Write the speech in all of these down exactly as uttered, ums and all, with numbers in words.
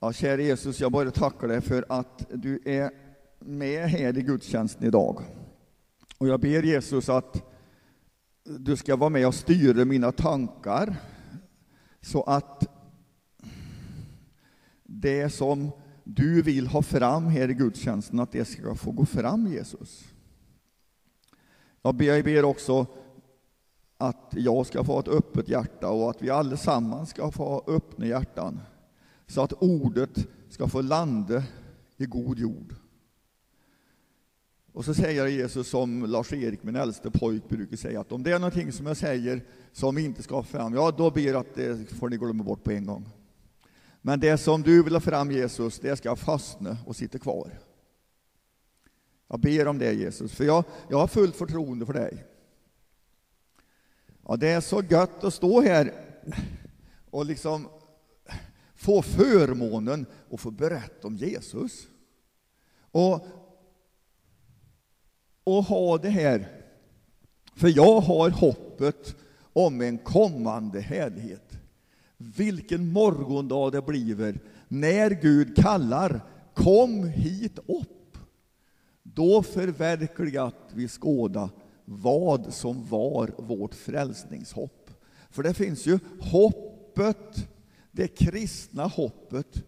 Ja, kära Jesus, jag bara tackar dig för att du är med här i gudstjänsten idag. Och jag ber Jesus att du ska vara med och styra mina tankar så att det som du vill ha fram här i gudstjänsten, att det ska få gå fram, Jesus. Jag ber, jag ber också att jag ska få ett öppet hjärta och att vi allesammans ska få öppna hjärtan så att ordet ska få landa i god jord. Och så säger Jesus, som Lars-Erik, min äldste pojk, brukar säga, att om det är någonting som jag säger som inte ska fram, ja, då ber jag att det får ni glömma bort på en gång. Men det som du vill ha fram, Jesus, det ska fastna och sitta kvar. Jag ber om det, Jesus, för jag, jag har fullt förtroende för dig. Ja, det är så gött att stå här och liksom få förmånen att få berätta om Jesus. Och, och ha det här. För jag har hoppet om en kommande härlighet. Vilken morgondag det blir när Gud kallar, kom hit upp. Då förverkligat vi skåda vad som var vårt frälsningshopp. För det finns ju hoppet, det kristna hoppet.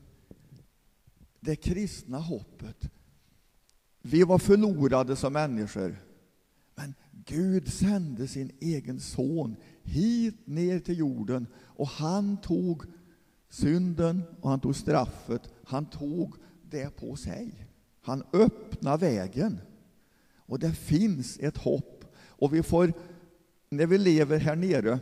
Det kristna hoppet. Vi var förlorade som människor. Men Gud sände sin egen son hit ner till jorden. Och han tog synden och han tog straffet. Han tog det på sig. Han öppnade vägen. Och det finns ett hopp. Och vi får, när vi lever här nere,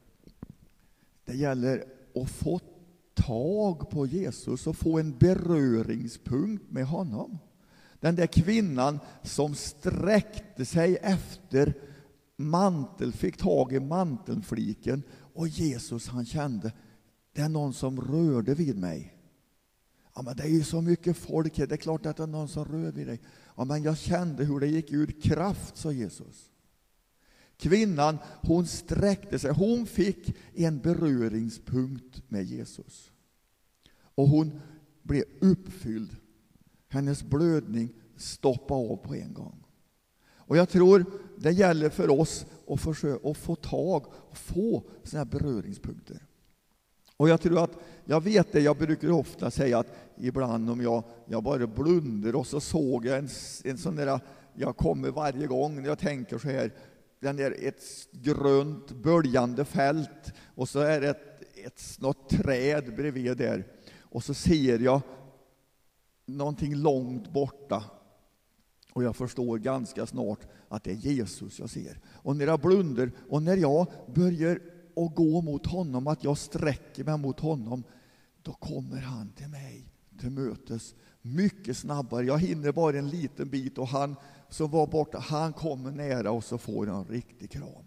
det gäller att få tag på Jesus och få en beröringspunkt med honom. Den där kvinnan som sträckte sig efter mantel, fick tag i mantelfliken, och Jesus, han kände, det är någon som rörde vid mig. Ja, men det är ju så mycket folk här, det är klart att det är någon som rör vid dig. Ja, men jag kände hur det gick ur kraft, sa Jesus. Kvinnan, hon sträckte sig, hon fick en beröringspunkt med Jesus. Och hon blev uppfylld. Hennes blödning stoppade av på en gång. Och jag tror det gäller för oss att försöka att få tag och få såna här beröringspunkter. Och jag tror att, jag vet det, jag brukar ofta säga att ibland om jag, jag bara blundar och så såg jag en, en sån där, jag kommer varje gång när jag tänker så här, den är ett grönt böljande fält och så är det ett, ett något träd bredvid där, och så ser jag någonting långt borta och jag förstår ganska snart att det är Jesus jag ser. Och när jag blundar och när jag börjar att gå mot honom, att jag sträcker mig mot honom, då kommer han till mig till mötes mycket snabbare. Jag hinner bara en liten bit och han som var borta, han kommer nära och så får jag en riktig kram.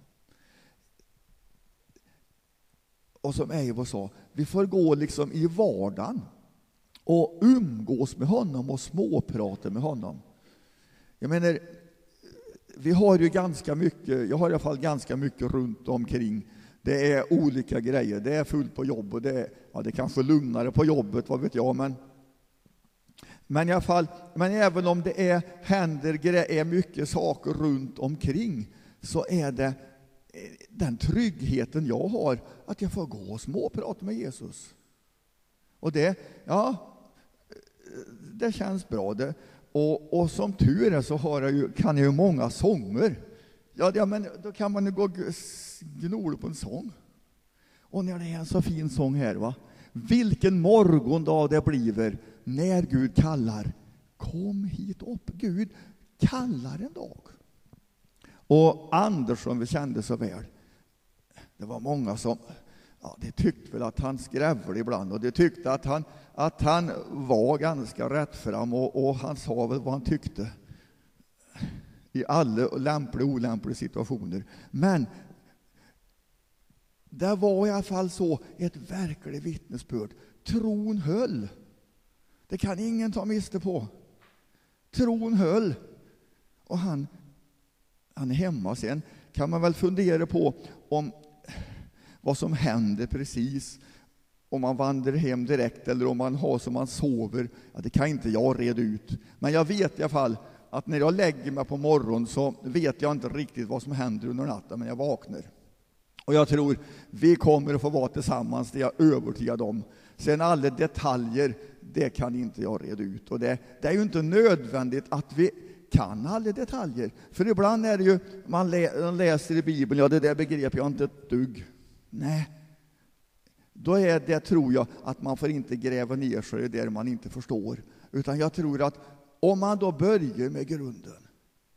Och som Eivor sa, vi får gå liksom i vardagen och umgås med honom och småprata med honom. Jag menar, vi har ju ganska mycket, jag har i alla fall ganska mycket runt omkring. Det är olika grejer, det är fullt på jobb och det är, ja, det är kanske lugnare på jobbet, vad vet jag, men men i alla fall, men även om det är händer grejer, är mycket saker runt omkring, så är det den tryggheten jag har att jag får gå och småprata med Jesus. Och det, ja, det känns bra. Det, och, och som tur är så har jag ju, kan jag ju många sånger. Ja, ja, men då kan man ju gå och gnola på en sång. Och när det är en så fin sång här, va? Vilken morgondag det blir när Gud kallar. Kom hit upp. Gud kallar en dag. Och Anders, som vi kände så väl, det var många som, ja, det tyckte väl att han skrävde ibland, och det tyckte att han, att han var ganska rätt fram, och, och han sa väl vad han tyckte i alla lämpliga och olämpliga situationer. Men det var i alla fall så ett verkligt vittnesbörd. Tron höll. Det kan ingen ta miste på. Tron höll. Och han, han är hemma. Sen kan man väl fundera på om vad som händer precis om man vandrar hem direkt eller om man har som man sover, ja, det kan inte jag reda ut. Men jag vet i alla fall att när jag lägger mig på morgonen så vet jag inte riktigt vad som händer under natten, men jag vaknar. Och jag tror vi kommer att få vara tillsammans, det är jag övertygad om. Sen alla detaljer, det kan inte jag reda ut. Och det, det är ju inte nödvändigt att vi kan alla detaljer. För ibland är det ju, man, lä, man läser i Bibeln, ja det där begrepp jag inte ett dugg. Nej, då är det, tror jag, att man får inte gräva ner sig där man inte förstår. Utan jag tror att om man då börjar med grunden.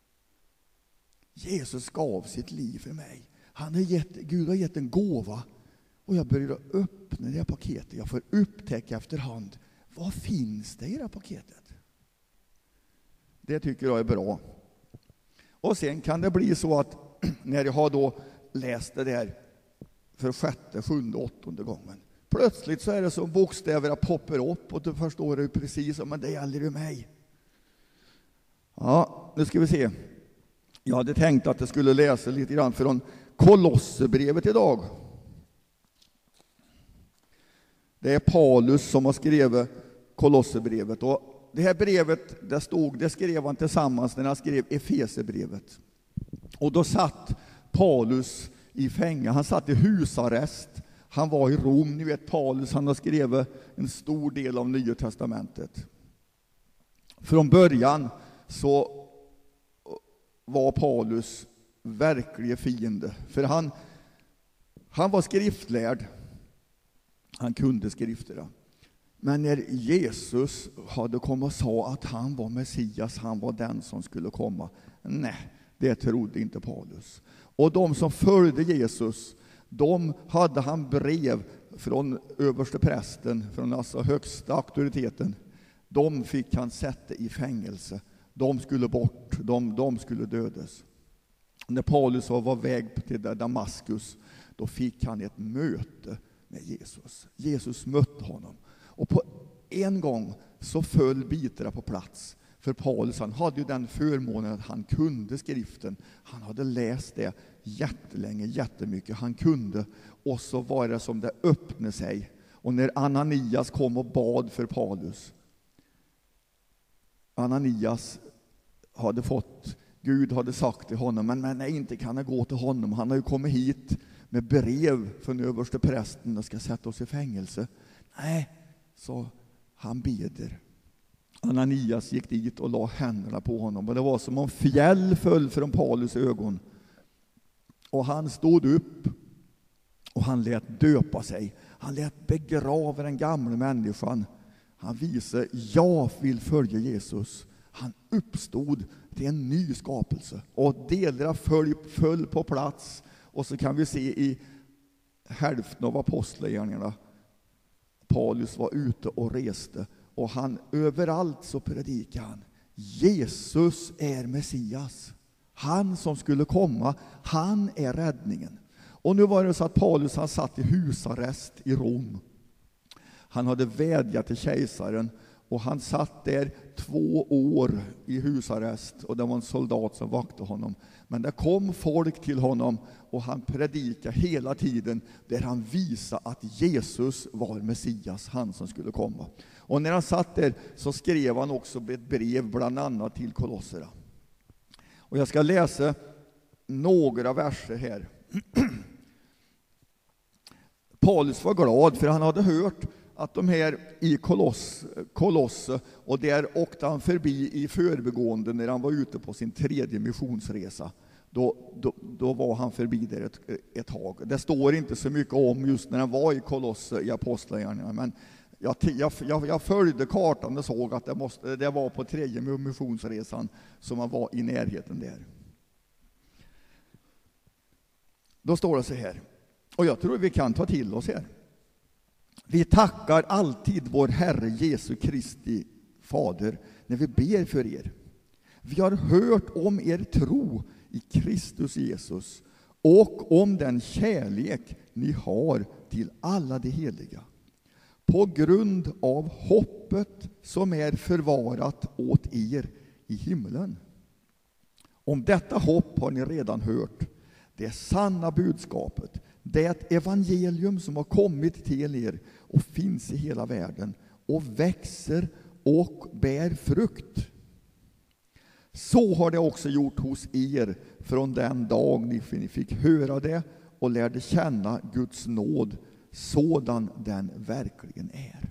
Jesus gav sitt liv för mig. Han har gett, Gud har gett en gåva. Och jag börjar öppna det här paketet. Jag får upptäcka efterhand. Vad finns det i det här paketet? Det tycker jag är bra. Och sen kan det bli så att när jag har då läst det där för sjätte, sjunde, åttonde gången. Plötsligt så är det som bokstäver poppar upp och du förstår det precis, men det gäller ju mig. Ja, nu ska vi se. Jag hade tänkt att jag skulle läsa lite grann från Kolosserbrevet idag. Det är Paulus som har skrivit Kolosserbrevet. Och det här brevet, det stod, det skrev han tillsammans när han skrev Efeserbrevet. Och då satt Paulus i fängelse. Han satt i husarrest. Han var i Rom. Ni vet Paulus, han har skrivit en stor del av Nya testamentet. Från början så var Paulus verklig fiende. För han, han var skriftlärd. Han kunde skrifterna. Men när Jesus hade kommit och sa att han var Messias, han var den som skulle komma. Nej, det trodde inte Paulus. Och de som följde Jesus, de hade han brev från överste prästen, från alltså högsta auktoriteten. De fick han sätta i fängelse. De skulle bort, de, de skulle dödas. När Paulus var på väg till Damaskus, då fick han ett möte med Jesus. Jesus mötte honom. Och på en gång så föll bitarna på plats. För Paulus, han hade ju den förmånen att han kunde skriften. Han hade läst det jättelänge, jättemycket. Han kunde. Och så var det som det öppnade sig. Och när Ananias kom och bad för Paulus. Ananias hade fått, Gud hade sagt till honom, men, men nej, inte kan jag gå till honom. Han har ju kommit hit med brev från överste prästen och ska sätta oss i fängelse. Nej, så han beder. Ananias gick dit och la händerna på honom. Och det var som om fjäll föll från Paulus ögon. Och han stod upp och han lät döpa sig. Han lät begrava den gamla människan. Han visade, jag vill följa Jesus. Han uppstod till en ny skapelse. Och delar föll, föll på plats. Och så kan vi se i hälften av apostlagärningarna. Paulus var ute och reste. Och han, överallt så predikade han. Jesus är Messias. Han som skulle komma, han är räddningen. Och nu var det så att Paulus, han satt i husarrest i Rom. Han hade vädjat till kejsaren. Och han satt där två år i husarrest. Och det var en soldat som vaktade honom. Men det kom folk till honom. Och han predikade hela tiden. Där han visade att Jesus var Messias. Han som skulle komma. Och när han satt där så skrev han också ett brev bland annat till kolosserna. Och jag ska läsa några verser här. Paulus var glad för han hade hört att de här i Koloss, Kolosse, och där åkte han förbi i förbigående när han var ute på sin tredje missionsresa. Då, då, då var han förbi där ett, ett tag. Det står inte så mycket om just när han var i Kolosse i apostlagärningarna, men jag, jag, jag följde kartan och såg att det, måste, det var på tredje missionsresan som han var i närheten där. Då står det så här, och jag tror vi kan ta till oss här. Vi tackar alltid vår Herre Jesu Kristi Fader när vi ber för er. Vi har hört om er tro i Kristus Jesus och om den kärlek ni har till alla de heliga. På grund av hoppet som är förvarat åt er i himlen. Om detta hopp har ni redan hört. Det sanna budskapet, Det är ett evangelium som har kommit till er och finns i hela världen och växer och bär frukt. Så har det också gjort hos er från den dag ni fick höra det och lärde känna Guds nåd sådan den verkligen är.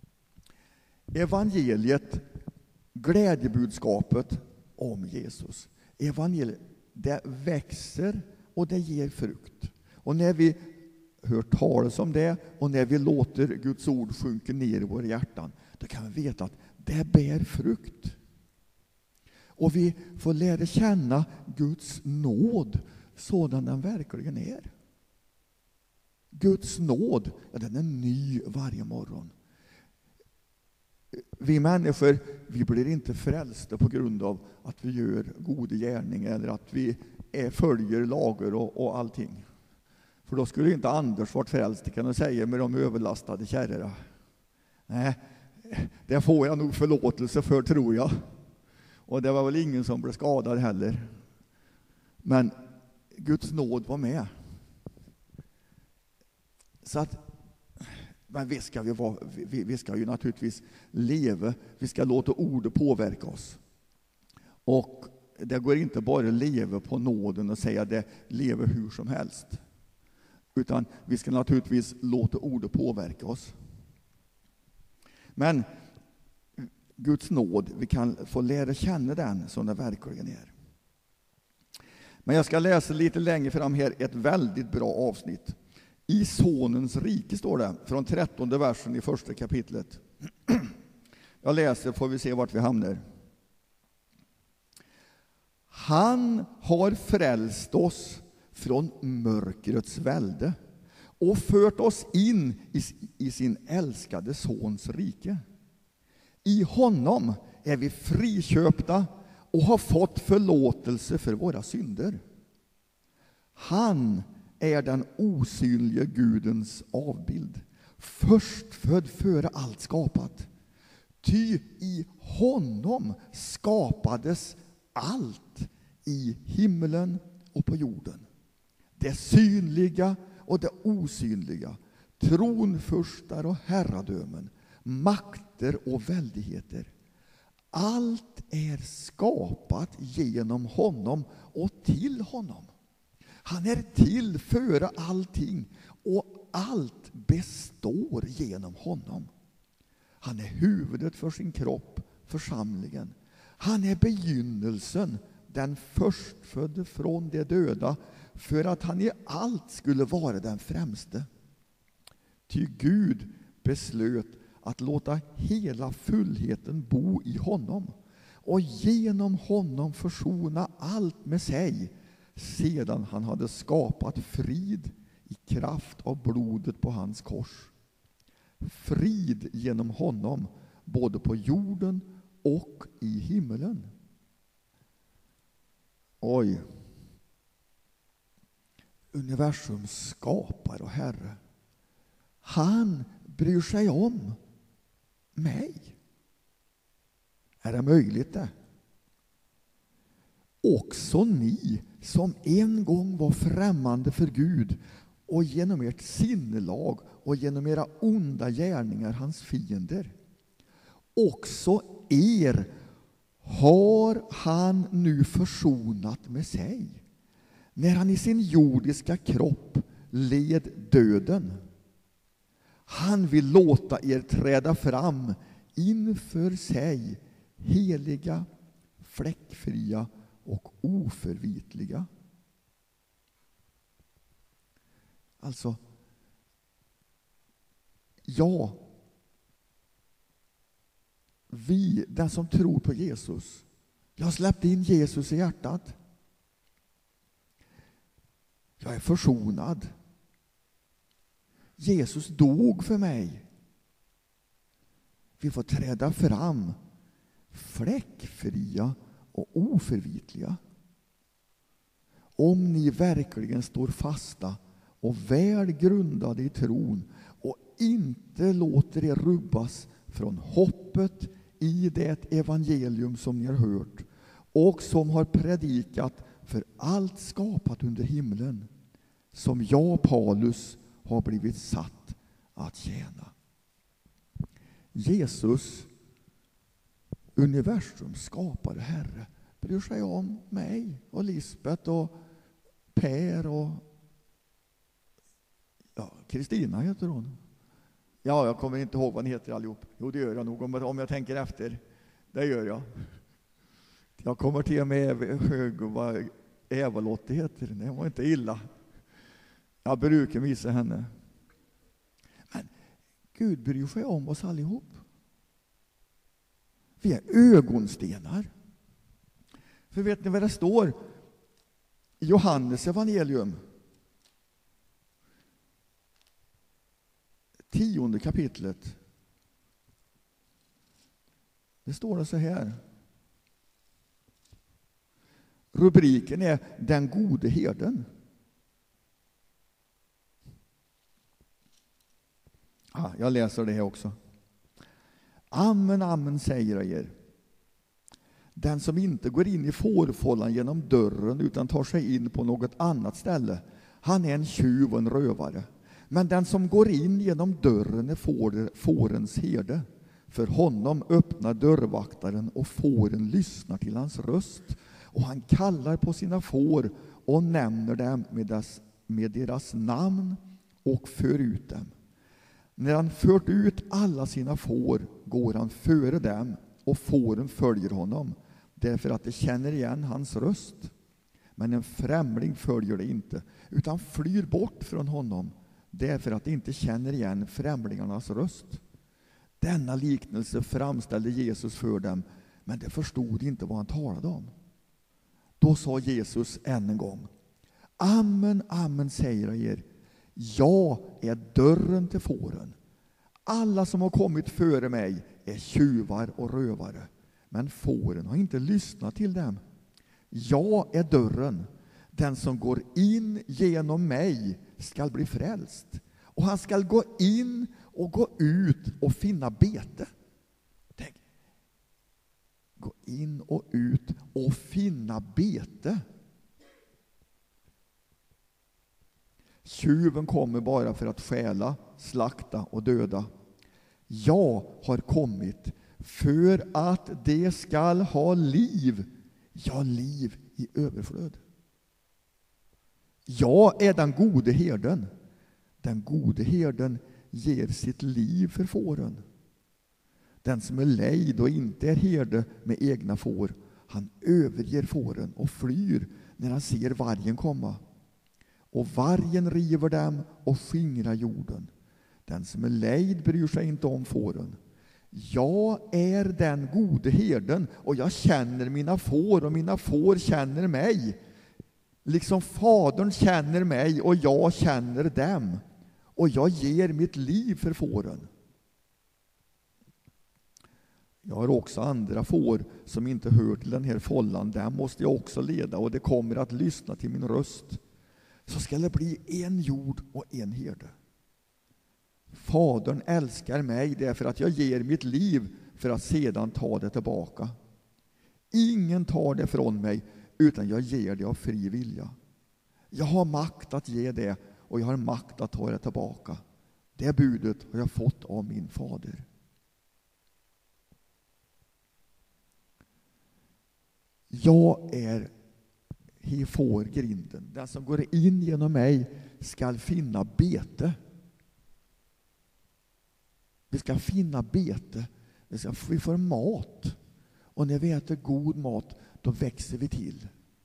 Evangeliet, glädjebudskapet om Jesus. Evangeliet, det växer och det ger frukt. Och när vi hör talas om det och när vi låter Guds ord sjunka ner i våra hjärtan, då kan vi veta att det bär frukt. Och vi får lära känna Guds nåd sådan den verkligen är. Guds nåd, ja, den är ny varje morgon. Vi människor, vi blir inte frälsta på grund av att vi gör goda gärningar eller att vi är, följer lagar och, och allting. För då skulle inte Anders varit frälst, kan jag säga, med de överlastade kärrorna. Nej, det får jag nog förlåtelse för, tror jag. Och det var väl ingen som blev skadad heller. Men Guds nåd var med. Så att, men vi ska, vi, vara, vi, vi ska ju naturligtvis leva, vi ska låta ordet påverka oss. Och det går inte bara att leva på nåden och säga det lever hur som helst. Utan vi ska naturligtvis låta ordet påverka oss. Men Guds nåd, vi kan få lära känna den som den verkligen är. Men jag ska läsa lite längre fram här ett väldigt bra avsnitt. I sonens rike står det, från trettonde versen i första kapitlet. Jag läser, får vi se vart vi hamnar. Han har frälst oss från mörkrets välde och fört oss in i, i sin älskade sons rike. I honom är vi friköpta och har fått förlåtelse för våra synder. Han är den osynliga Gudens avbild, förstfödd före allt skapat. Ty i honom skapades allt i himlen och på jorden. Det synliga och det osynliga, tronfurstar och herradömen, makter och väldigheter. Allt är skapat genom honom och till honom. Han är till före allting och allt består genom honom. Han är huvudet för sin kropp, församlingen. Han är begynnelsen, den förstfödde från de döda, för att han i allt skulle vara den främste. Ty Gud beslöt att låta hela fullheten bo i honom och genom honom försona allt med sig, sedan han hade skapat frid i kraft av blodet på hans kors. Frid genom honom både på jorden och i himmelen. Oj. Universums skapare och Herre. Han bryr sig om mig. Är det möjligt det? Också ni som en gång var främmande för Gud och genom ert sinnelag och genom era onda gärningar hans fiender. Också er har han nu försonat med sig, när han i sin jordiska kropp led döden. Han vill låta er träda fram inför sig, heliga, fläckfria och oförvitliga. Alltså, ja, vi, den som tror på Jesus, jag har släppt in Jesus i hjärtat. Jag är försonad. Jesus dog för mig. Vi får träda fram fläckfria och oförvitliga. Om ni verkligen står fasta och väl grundade i tron och inte låter er rubbas från hoppet i det evangelium som ni har hört och som har predikat för allt skapat under himlen. som jag, Paulus, har blivit satt att tjäna. Jesus, universum skapade Herre, bryr sig om mig och Lisbeth och Per och ja, Kristina heter hon. Ja, jag kommer inte ihåg vad ni heter allihop. Jo, det gör jag nog om jag tänker efter. Det gör jag. Jag kommer till och med ihåg vad Eva-Lotte heter. Det var inte illa. Jag brukar missa henne. Men Gud bryr sig om oss allihop. Vi är ögonstenar. För vet ni vad det står i Johannes evangelium? Tionde kapitlet. Det står det så här. Rubriken är Den gode herden. Ah, jag läser det här också. Amen, amen säger jag er. Den som inte går in i fårfållan genom dörren utan tar sig in på något annat ställe, han är en tjuv och en rövare. Men den som går in genom dörren är får, fårens herde. För honom öppnar dörrvaktaren och fåren lyssnar till hans röst. Och han kallar på sina får och nämner dem med deras, med deras namn och för ut dem. När han fört ut alla sina får går han före dem och fåren följer honom därför att de känner igen hans röst. Men en främling följer det inte utan flyr bort från honom därför att de inte känner igen främlingarnas röst. Denna liknelse framställde Jesus för dem, men de förstod inte vad han talade om. Då sa Jesus än en gång: Amen, amen säger jag er. Jag är dörren till fåren. Alla som har kommit före mig är tjuvar och rövare, men fåren har inte lyssnat till dem. Jag är dörren. Den som går in genom mig skall bli frälst, och han skall gå in och gå ut och finna bete. Tänk. Gå in och ut och finna bete. Tjuven kommer bara för att stjäla, slakta och döda. Jag har kommit för att det skall ha liv, ja, liv i överflöd. Jag är den gode herden. Den gode herden ger sitt liv för fåren. Den som är lejd och inte är herde med egna får, han överger fåren och flyr när han ser vargen komma. Och vargen river dem och skingrar jorden. Den som är lejd bryr sig inte om fåren. Jag är den gode herden och jag känner mina får och mina får känner mig. Liksom Fadern känner mig och jag känner dem. Och jag ger mitt liv för fåren. Jag har också andra får som inte hör till den här fållan. Dem måste jag också leda, och det kommer att lyssna till min röst. Så ska det bli en jord och en herde. Fadern älskar mig därför att jag ger mitt liv för att sedan ta det tillbaka. Ingen tar det från mig, utan jag ger det av fri vilja. Jag har makt att ge det, och jag har makt att ta det tillbaka. Det budet har jag fått av min fader. Jag är i fårgrinden. Den som går in genom mig skall finna bete. Vi ska finna bete. Vi, ska, vi får mat. Och när vi äter god mat, då växer vi till.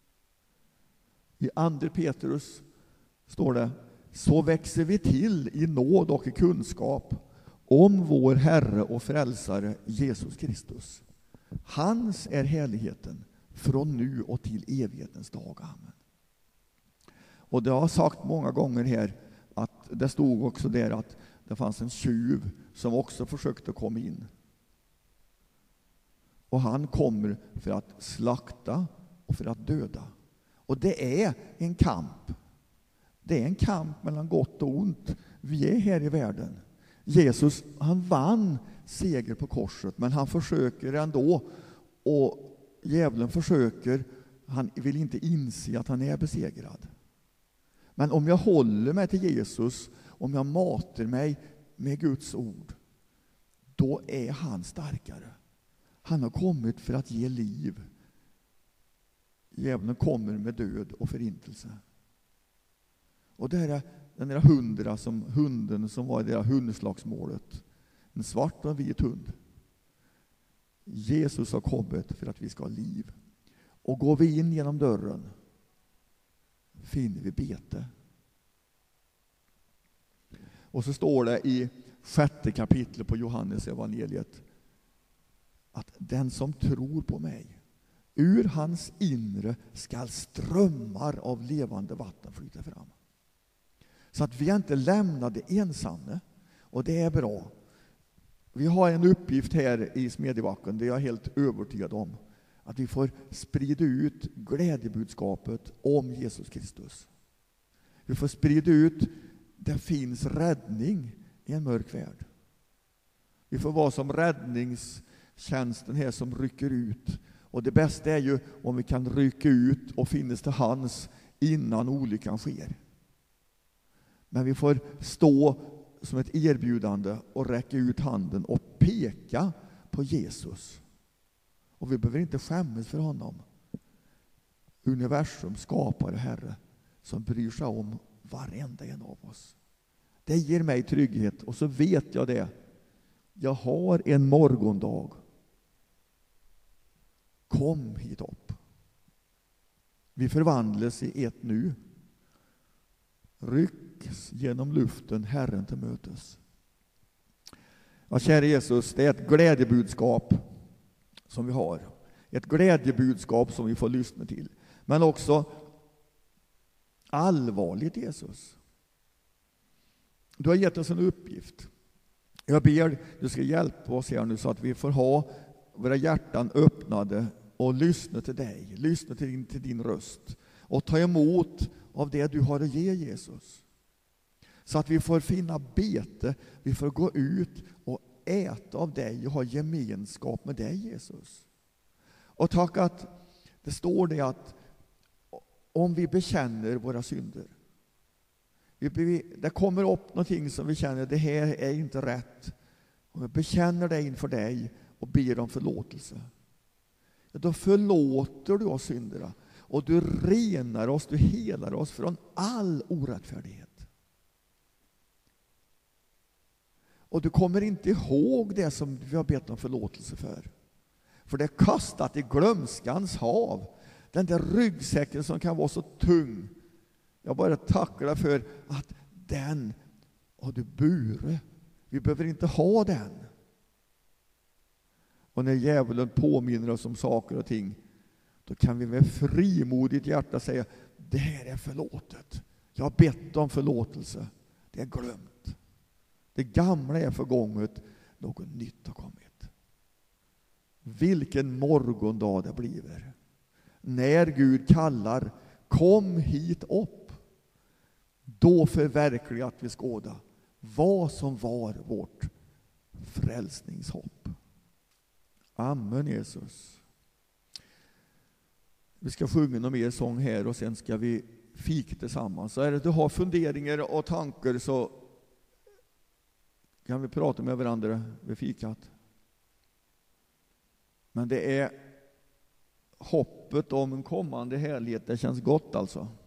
I andra Petrus står det: så växer vi till i nåd och i kunskap om vår Herre och Frälsare Jesus Kristus. Hans är härligheten från nu och till evighetens dag. Amen. Och det har sagt många gånger här att det stod också där att det fanns en tjuv som också försökte komma in. Och han kommer för att slakta och för att döda. Och det är en kamp. Det är en kamp mellan gott och ont. Vi är här i världen. Jesus, han vann seger på korset, men han försöker ändå, och djävulen försöker, han vill inte inse att han är besegrad. Men om jag håller mig till Jesus, om jag matar mig med Guds ord, då är han starkare. Han har kommit för att ge liv. Djävulen kommer med död och förintelse. Och det är den där hundra som hunden som var i det där hundslagsmålet. En svart och en vit hund. Jesus har kommit för att vi ska ha liv. Och går vi in genom dörren finner vi bete. Och så står det i sjätte kapitlet på Johannes evangeliet att den som tror på mig, ur hans inre skall strömmar av levande vatten flyta fram. Så att vi inte lämnade ensamma, och det är bra. Vi har en uppgift här i Smedjebacken, det är jag helt övertygad om. Att vi får sprida ut glädjebudskapet om Jesus Kristus. Vi får sprida ut, det finns räddning i en mörk värld. Vi får vara som räddningstjänsten här som rycker ut. Och det bästa är ju om vi kan rycka ut och finnas till hands innan olyckan sker. Men vi får stå som ett erbjudande och räcka ut handen och peka på Jesus. Och vi behöver inte skämmas för honom. Universum skapare Herre som bryr sig om varenda en av oss. Det ger mig trygghet, och så vet jag det. Jag har en morgondag. Kom hit upp. Vi förvandlas i ett nu. Rycks genom luften Herren till mötes. Ja, kära Jesus, det är ett glädjebudskap som vi har. Ett glädjebudskap som vi får lyssna till. Men också allvarligt, Jesus. Du har gett oss en uppgift. Jag ber du ska hjälpa oss här nu så att vi får ha våra hjärtan öppnade och lyssna till dig. Lyssna till din, till din röst. Och ta emot av det du har att ge, Jesus. Så att vi får finna bete. Vi får gå ut och äta av dig och ha gemenskap med dig, Jesus. Och tack att det står det att om vi bekänner våra synder. Vi, det kommer upp någonting som vi känner, det här är inte rätt. Och vi bekänner det inför dig och ber om förlåtelse. Ja, då förlåter du oss syndera. Och du renar oss, du helar oss från all orättfärdighet. Och du kommer inte ihåg det som vi har bett om förlåtelse för. För det är kastat i glömskans hav. Den där ryggsäcken som kan vara så tung. Jag bara tackar dig för att den har du burit. Vi behöver inte ha den. Och när djävulen påminner oss om saker och ting, då kan vi med frimodigt hjärta säga, det här är förlåtet. Jag har bett om förlåtelse. Det är glömt. Det gamla är förgånget. Något nytt har kommit. Vilken morgondag det blir. När Gud kallar, kom hit upp. Då förverkligat vi skåda vad som var vårt frälsningshopp. Amen, Jesus. Vi ska sjunga någon mer sång här och sen ska vi fika tillsammans. Så är det du har funderingar och tankar så kan vi prata med varandra vid fikat. Men det är hoppet om en kommande härlighet, det känns gott alltså.